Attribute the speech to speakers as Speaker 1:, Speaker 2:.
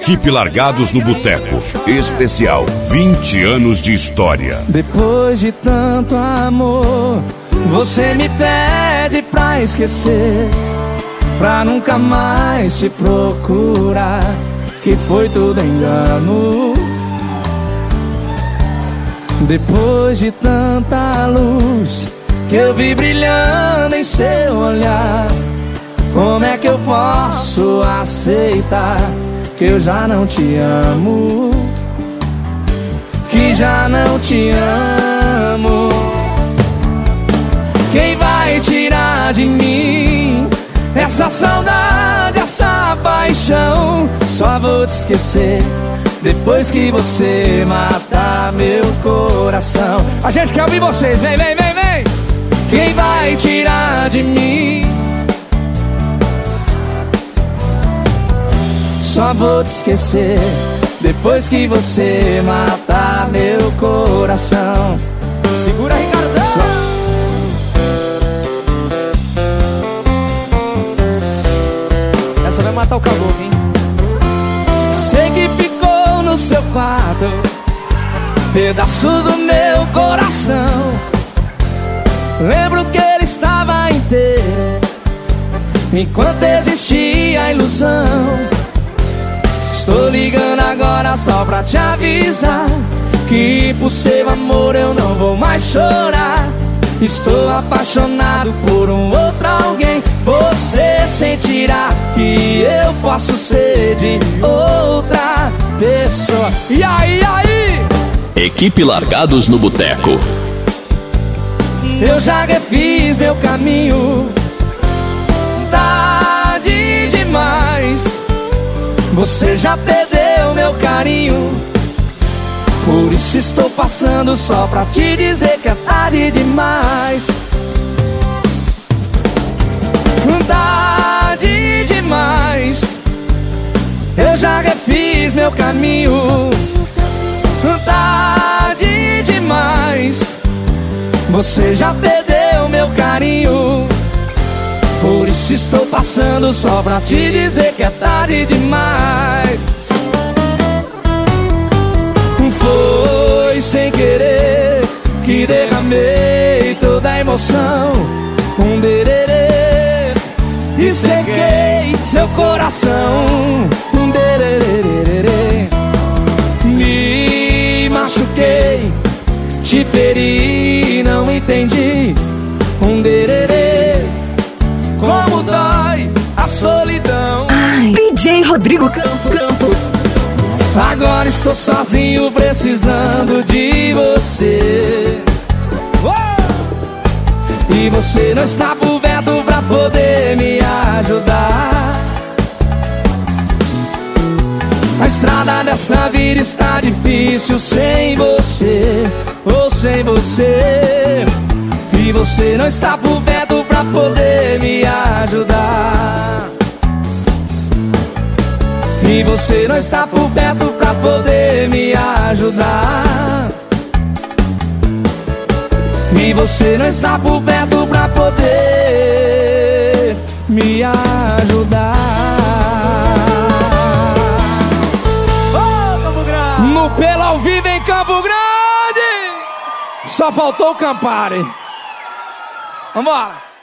Speaker 1: Equipe Largados no Boteco. Especial 20 anos de história.
Speaker 2: Depois de tanto amor, você me pede pra esquecer, pra nunca mais te procurar, que foi tudo engano. Depois de tanta luz que eu vi brilhando em seu olhar, como é que eu posso aceitar que eu já não te amo, que já não te amo? Quem vai tirar de mim essa saudade, essa paixão? Só vou te esquecer depois que você matar meu coração. A gente quer ouvir vocês, vem, vem, vem, vem! Quem vai tirar de mim? Só vou te esquecer depois que você matar meu coração. Segura, Ricardão! Essa vai matar o caboclo, hein? Sei que ficou no seu quarto pedaços do meu coração. Lembro que ele estava inteiro enquanto existia a ilusão. Estou ligando agora só pra te avisar que por seu amor eu não vou mais chorar. Estou apaixonado por um outro alguém. Você sentirá que eu posso ser de outra pessoa. E aí, aí?
Speaker 3: Equipe Largados no Boteco.
Speaker 2: Eu já refiz meu caminho, tarde demais. Você já perdeu meu carinho, por isso estou passando só pra te dizer que é tarde demais. Tarde demais. Eu já refiz meu caminho, tarde demais. Você já perdeu meu carinho, por isso estou passando só pra te dizer que é tarde demais. Foi sem querer que derramei toda a emoção, bererê, e sequei seu coração, bererê. Me machuquei, te feri, não entendi, bererê. Como dói a solidão.
Speaker 4: Ai, DJ Rodrigo Campos.
Speaker 2: Agora estou sozinho precisando de você. E você não está por perto pra poder me ajudar. A estrada dessa vida está difícil sem você, ou sem você. E você não está por perto pra poder me ajudar. E você não está por perto pra poder me ajudar. E você não está por perto pra poder me ajudar. Oh, Campo Grande! No Pelo ao Vivo em Campo Grande! Só faltou o Campari. Vambora!